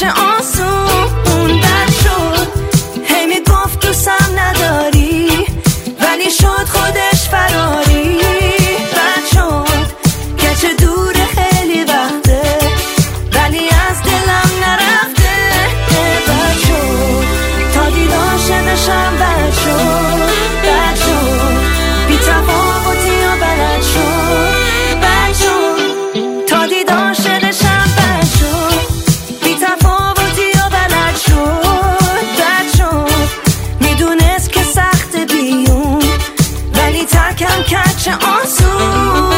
کچ آسون بد شد. هی میگفت دوستم نداری ولی شد خودش فراری. بد شد کچ دور خیلی وقته ولی از دلم نرفته. بد شد تا دیدار شدشم بد شد. بد شد بی تفاوتی و بلد شد. بد شد تا دیدار شدشم بد شد. بی تفاوتی و بلد شد. بد شد میدونست که سخت بیون ولی ترکم کچ آسون.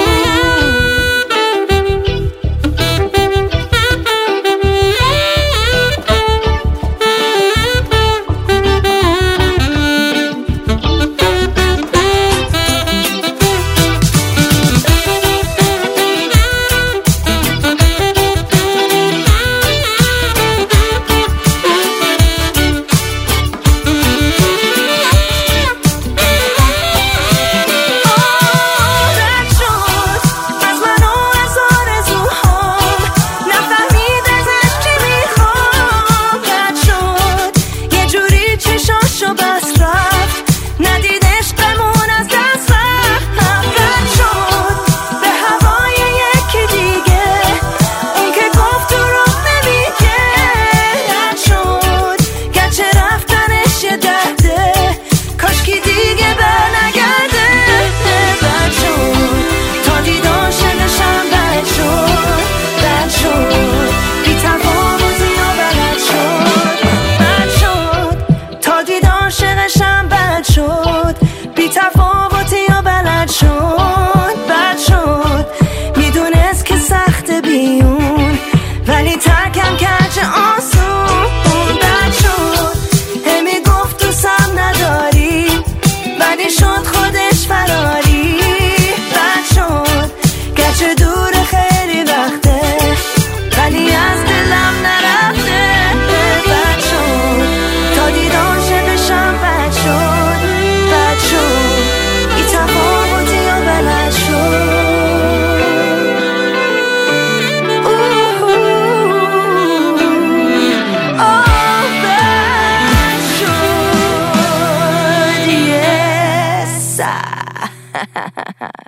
عاشقشم بد شد بی تفاوتی و بلد شد. بد شد میدونست که سخت بیون ولی ترکم کج آسون. بد شد هی میگفت دوستم نداری ولی شد خودش فراری. بد شد گرچه دور خیلی وقته ولی از دلم نرفته. بد شد تا دیدار شدشم بد شد. بد شد بی تفاوتی و بلد شد. بد شد. Yes.